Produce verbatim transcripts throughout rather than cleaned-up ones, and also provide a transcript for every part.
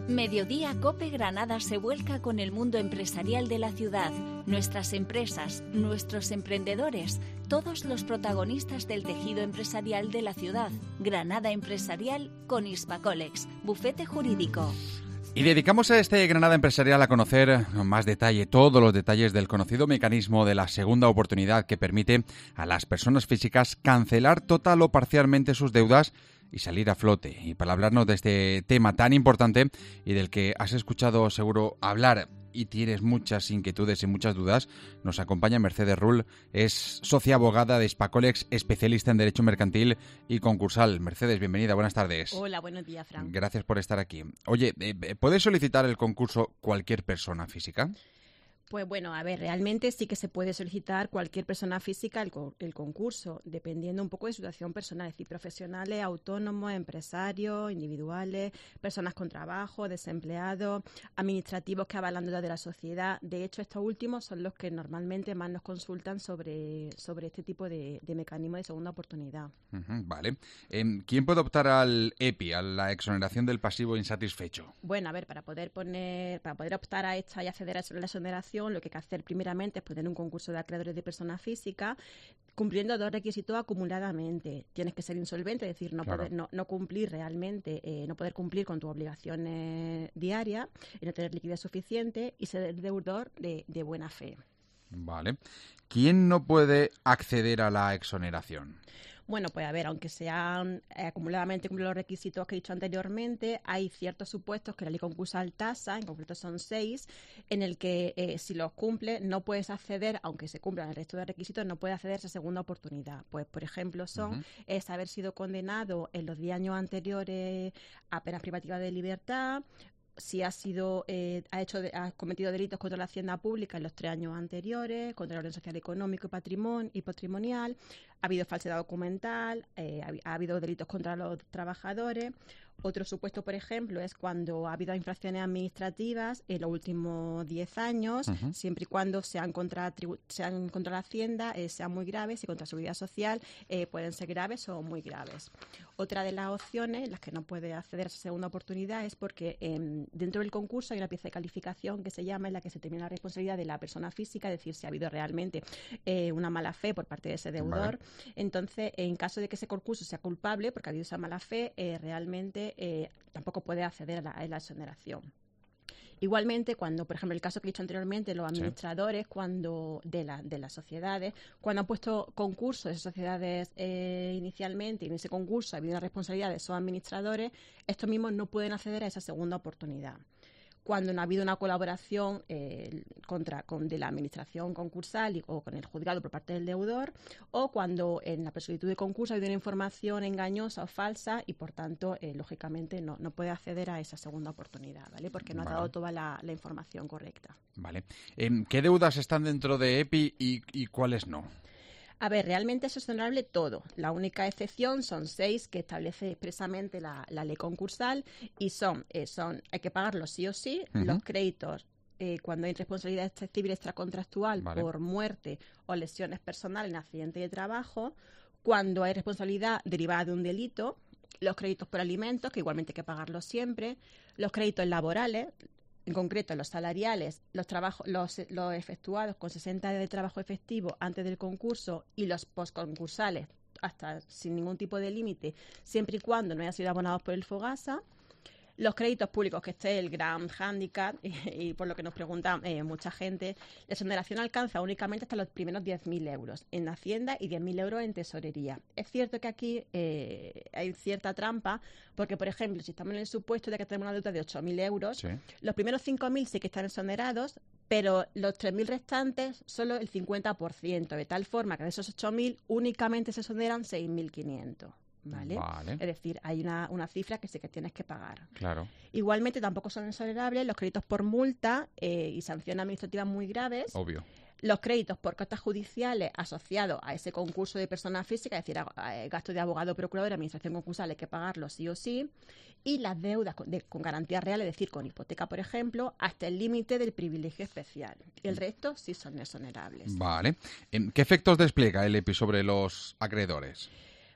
Mediodía Cope Granada se vuelca con el mundo empresarial de la ciudad, nuestras empresas, nuestros emprendedores, todos los protagonistas del tejido empresarial de la ciudad. Granada Empresarial con Hispacolex, bufete jurídico. Y dedicamos a este Granada Empresarial a conocer con más detalle todos los detalles del conocido mecanismo de la segunda oportunidad que permite a las personas físicas cancelar total o parcialmente sus deudas y salir a flote. Y para hablarnos de este tema tan importante y del que has escuchado seguro hablar y tienes muchas inquietudes y muchas dudas, nos acompaña Mercedes Rull, es socia abogada de Hispacolex, especialista en Derecho Mercantil y Concursal. Mercedes, bienvenida, buenas tardes. Hola, buenos días, Fran. Gracias por estar aquí. Oye, ¿puede solicitar el concurso cualquier persona física? Pues bueno, a ver, realmente sí que se puede solicitar cualquier persona física el, co- el concurso, dependiendo un poco de su situación personal, es decir, profesionales, autónomos, empresarios, individuales, personas con trabajo, desempleados, administrativos que avalan deudas de la sociedad. De hecho, estos últimos son los que normalmente más nos consultan sobre, sobre este tipo de, de mecanismo de segunda oportunidad. Uh-huh, vale. Eh, ¿Quién puede optar al E P I, a la exoneración del pasivo insatisfecho? Bueno, a ver, para poder poner, para poder optar a esta y acceder a la exoneración, lo que hay que hacer primeramente es poner un concurso de acreedores de persona física, cumpliendo dos requisitos acumuladamente. Tienes que ser insolvente, es decir, no Claro. poder no, no cumplir realmente, eh, no poder cumplir con tus obligaciones diarias, y no tener liquidez suficiente y ser deudor de, de buena fe. Vale. ¿Quién no puede acceder a la exoneración? Bueno, pues a ver, aunque sean eh, acumuladamente cumplen los requisitos que he dicho anteriormente, hay ciertos supuestos que la ley concursal tasa, en concreto son seis, en el que eh, si los cumple no puedes acceder, aunque se cumplan el resto de requisitos, no puedes acceder a esa segunda oportunidad. Pues, por ejemplo, son Uh-huh. es haber sido condenado en los diez años anteriores a penas privativas de libertad, si ha sido eh, ha hecho de- ha cometido delitos contra la hacienda pública en los tres años anteriores, contra el orden social económico y patrimonio y patrimonial, ha habido falsedad documental, eh, ha, ha habido delitos contra los trabajadores. Otro supuesto, por ejemplo, es cuando ha habido infracciones administrativas en los últimos diez años, Uh-huh. siempre y cuando sean contra, tribu- sean contra la hacienda, eh, sean muy graves, y contra la seguridad social eh, pueden ser graves o muy graves. Otra de las opciones, las que no puede acceder a esa segunda oportunidad, es porque eh, dentro del concurso hay una pieza de calificación que se llama, en la que se determina la responsabilidad de la persona física, es decir, si ha habido realmente eh, una mala fe por parte de ese deudor. Vale. Entonces, en caso de que ese concurso sea culpable, porque ha habido esa mala fe, eh, realmente eh, tampoco puede acceder a la, a la exoneración. Igualmente, cuando, por ejemplo, el caso que he dicho anteriormente, los Sí. administradores cuando de, la, de las sociedades, cuando han puesto concursos de esas sociedades eh, inicialmente, y en ese concurso ha habido una responsabilidad de esos administradores, estos mismos no pueden acceder a esa segunda oportunidad. Cuando no ha habido una colaboración eh, contra, con, de la administración concursal y, o con el juzgado por parte del deudor, o cuando en la solicitud de concurso ha habido una información engañosa o falsa y, por tanto, eh, lógicamente no, no puede acceder a esa segunda oportunidad, ¿vale? Porque no ha Vale. dado toda la, la información correcta. Vale. Em, ¿Qué deudas están dentro de E P I y, y cuáles no? A ver, realmente es exonerable todo. La única excepción son seis que establece expresamente la, la ley concursal, y son, eh, son, hay que pagarlos sí o sí, Ujú. los créditos eh, cuando hay responsabilidad extra- civil extracontractual Vale. por muerte o lesiones personales en accidente de trabajo, cuando hay responsabilidad derivada de un delito, los créditos por alimentos, que igualmente hay que pagarlos siempre, los créditos laborales, en concreto los salariales, los trabajos, los, los efectuados con sesenta días de trabajo efectivo antes del concurso, y los postconcursales hasta sin ningún tipo de límite, siempre y cuando no hayan sido abonados por el FOGASA. Los créditos públicos, que este es el gran hándicap, y, y por lo que nos pregunta eh, mucha gente, la exoneración alcanza únicamente hasta los primeros diez mil euros en Hacienda y diez mil euros en Tesorería. Es cierto que aquí eh, hay cierta trampa, porque, por ejemplo, si estamos en el supuesto de que tenemos una deuda de ocho mil euros, Sí. los primeros cinco mil sí que están exonerados, pero los tres mil restantes solo el cincuenta por ciento, de tal forma que de esos ocho mil únicamente se exoneran seis mil quinientos. ¿Vale? Vale. Es decir, hay una, una cifra que sí que tienes que pagar. Claro. Igualmente, tampoco son exonerables los créditos por multa eh, y sanciones administrativas muy graves, Obvio. los créditos por costas judiciales asociados a ese concurso de persona física, es decir, a, a, gasto de abogado, procurador, administración concursal, hay que pagarlo sí o sí, y las deudas con, de, con garantía real, es decir, con hipoteca, por ejemplo, hasta el límite del privilegio especial. El resto sí son exonerables. Vale. Em, ¿Qué efectos despliega el E P I sobre los acreedores?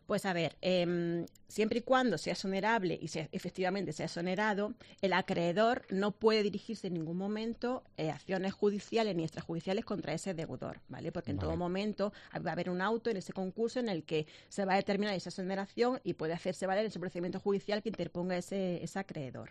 Pues a ver, eh, siempre y cuando sea exonerable y sea, efectivamente sea exonerado, el acreedor no puede dirigirse en ningún momento eh, acciones judiciales ni extrajudiciales contra ese deudor, ¿vale? Porque en vale. todo momento va a haber un auto en ese concurso en el que se va a determinar esa exoneración y puede hacerse valer ese procedimiento judicial que interponga ese, ese acreedor.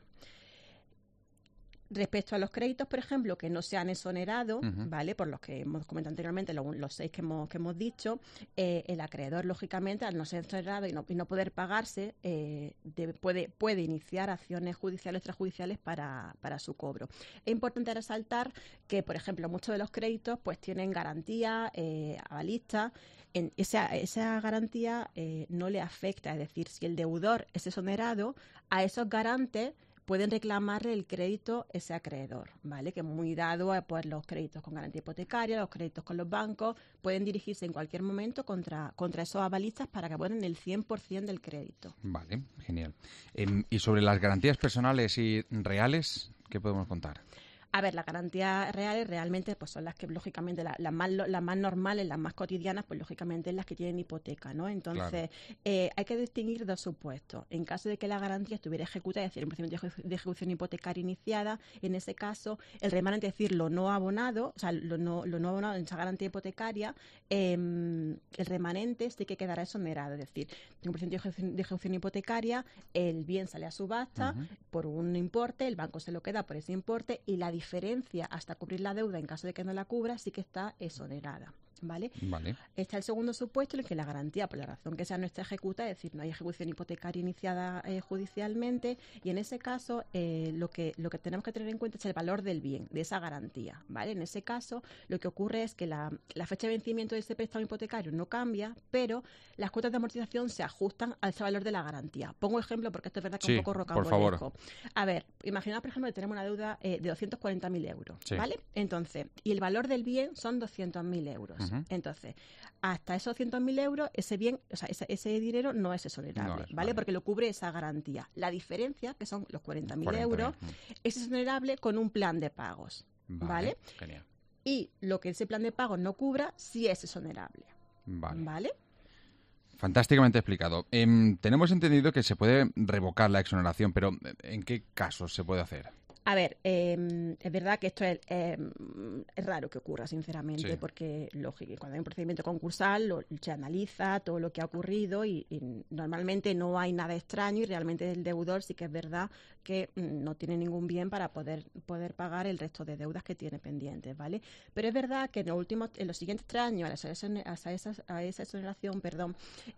Respecto a los créditos, por ejemplo, que no se han exonerado, uh-huh. ¿vale? Por los que hemos comentado anteriormente, los, los seis que hemos, que hemos dicho, eh, el acreedor, lógicamente, al no ser exonerado y no, y no poder pagarse, eh, de, puede, puede iniciar acciones judiciales, extrajudiciales para, para su cobro. Es importante resaltar que, por ejemplo, muchos de los créditos pues tienen garantía, eh, avalistas. En esa, esa garantía eh, no le afecta, es decir, si el deudor es exonerado, a esos garantes pueden reclamarle el crédito ese acreedor, ¿vale? Que muy dado a pues, los créditos con garantía hipotecaria, los créditos con los bancos, pueden dirigirse en cualquier momento contra, contra esos avalistas para que ponen el cien por ciento del crédito. Vale, genial. Eh, y sobre las garantías personales y reales, ¿qué podemos contar? A ver, las garantías reales realmente pues son las que, lógicamente, las la más, las más normales, las más cotidianas, pues lógicamente las que tienen hipoteca, ¿no? Entonces, claro. eh, hay que distinguir dos supuestos. En caso de que la garantía estuviera ejecutada, es decir, un procedimiento de ejecución hipotecaria iniciada, en ese caso, el remanente, es decir, lo no abonado, o sea, lo no, lo no abonado en esa garantía hipotecaria, eh, el remanente sí que quedará exonerado. Es decir, en un procedimiento de ejecución hipotecaria, el bien sale a subasta uh-huh. por un importe, el banco se lo queda por ese importe y la diferencia hasta cubrir la deuda en caso de que no la cubra sí que está exonerada. ¿Vale? Vale. Está el segundo supuesto en el que la garantía, por la razón que sea, no está ejecutada, es decir, no hay ejecución hipotecaria iniciada eh, judicialmente, y en ese caso eh, lo que lo que tenemos que tener en cuenta es el valor del bien, de esa garantía, ¿vale? En ese caso lo que ocurre es que la, la fecha de vencimiento de ese préstamo hipotecario no cambia, pero las cuotas de amortización se ajustan a ese valor de la garantía. Pongo ejemplo porque esto es verdad que sí, es un poco rocambolesco. A ver, imaginaos, por ejemplo, que tenemos una deuda eh, de doscientos cuarenta mil euros, sí. ¿vale? Entonces, y el valor del bien son doscientos mil euros. Uh-huh. Entonces, hasta esos doscientos mil euros, ese bien, o sea, ese, ese dinero no es exonerable, no es, ¿vale? vale? Porque lo cubre esa garantía. La diferencia, que son los cuarenta mil euros, es exonerable con un plan de pagos, ¿vale? ¿vale? Genial. Y lo que ese plan de pagos no cubra, sí es exonerable, ¿vale? ¿vale? Fantásticamente explicado. Eh, tenemos entendido que se puede revocar la exoneración, pero ¿en qué casos se puede hacer? A ver, eh, es verdad que esto es, eh, es raro que ocurra, sinceramente, sí. porque lógico, cuando hay un procedimiento concursal lo, se analiza todo lo que ha ocurrido y, y normalmente no hay nada extraño y realmente el deudor sí que es verdad que mm, no tiene ningún bien para poder poder pagar el resto de deudas que tiene pendientes, ¿vale? Pero es verdad que en los últimos, en los siguientes tres años, a esa, a esa, a esa exoneración, perdón,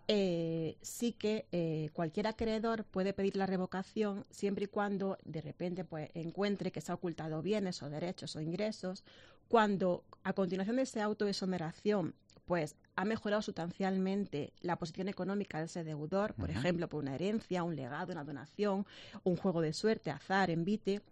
eh, sí que eh, cualquier acreedor puede pedir la revocación siempre y cuando de repente pues encuentre encuentre que se ha ocultado bienes o derechos o ingresos, cuando a continuación de ese auto de exoneración pues ha mejorado sustancialmente la posición económica de ese deudor, por uh-huh. ejemplo, por una herencia, un legado, una donación, un juego de suerte, azar, envite,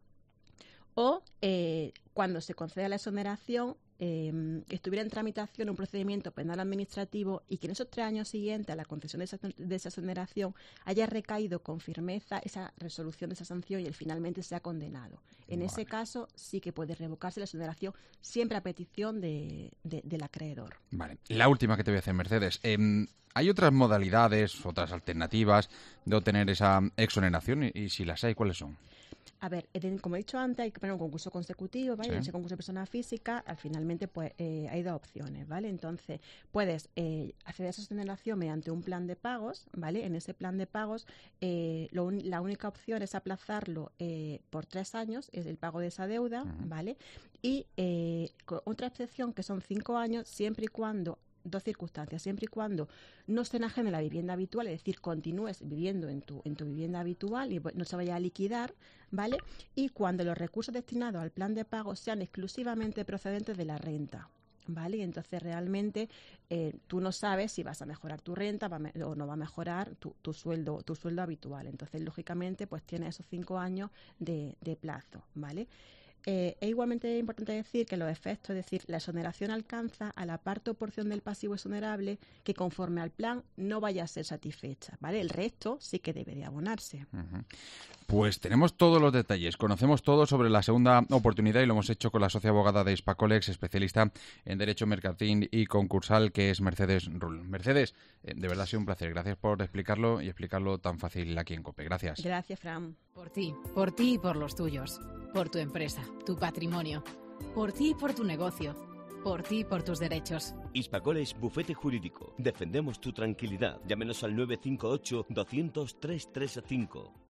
o eh, cuando se concede la exoneración eh, estuviera en tramitación un procedimiento penal administrativo y que en esos tres años siguientes a la concesión de esa, de esa exoneración haya recaído con firmeza esa resolución de esa sanción y él finalmente sea condenado. En vale. ese caso sí que puede revocarse la exoneración siempre a petición de, de, del acreedor. Vale. La última que te voy a hacer, Mercedes. Eh, ¿Hay otras modalidades, otras alternativas de obtener esa exoneración? Y, y si las hay, ¿cuáles son? A ver, como he dicho antes, hay que poner un concurso consecutivo, ¿vale? Sí. En ese concurso de persona física, al finalmente, pues, eh, hay dos opciones, ¿vale? Entonces, puedes eh, acceder a esa exoneración mediante un plan de pagos, ¿vale? En ese plan de pagos, eh, lo un, la única opción es aplazarlo eh, por tres años, es el pago de esa deuda, uh-huh. ¿vale? Y eh, otra excepción, que son cinco años, siempre y cuando dos circunstancias, siempre y cuando no se enajene la vivienda habitual, es decir, continúes viviendo en tu en tu vivienda habitual y no se vaya a liquidar, ¿vale? Y cuando los recursos destinados al plan de pago sean exclusivamente procedentes de la renta, ¿vale? Y entonces realmente eh, tú no sabes si vas a mejorar tu renta va me- o no va a mejorar tu, tu sueldo tu sueldo habitual. Entonces, lógicamente, pues tienes esos cinco años de, de plazo, ¿vale? Eh, es igualmente importante decir que los efectos, es decir, la exoneración alcanza a la parte o porción del pasivo exonerable que conforme al plan no vaya a ser satisfecha, ¿vale? El resto sí que debe de abonarse. Uh-huh. Pues tenemos todos los detalles, conocemos todo sobre la segunda oportunidad y lo hemos hecho con la socia abogada de Hispacolex, especialista en Derecho Mercantil y Concursal, que es Mercedes Rull. Mercedes, eh, de verdad ha sido un placer. Gracias por explicarlo y explicarlo tan fácil aquí en COPE. Gracias. Gracias, Fran. Por ti, por ti y por los tuyos. Por tu empresa, tu patrimonio. Por ti y por tu negocio. Por ti y por tus derechos. Hispacolex Bufete Jurídico. Defendemos tu tranquilidad. Llámenos al nueve cinco ocho, doscientos, trescientos treinta y cinco.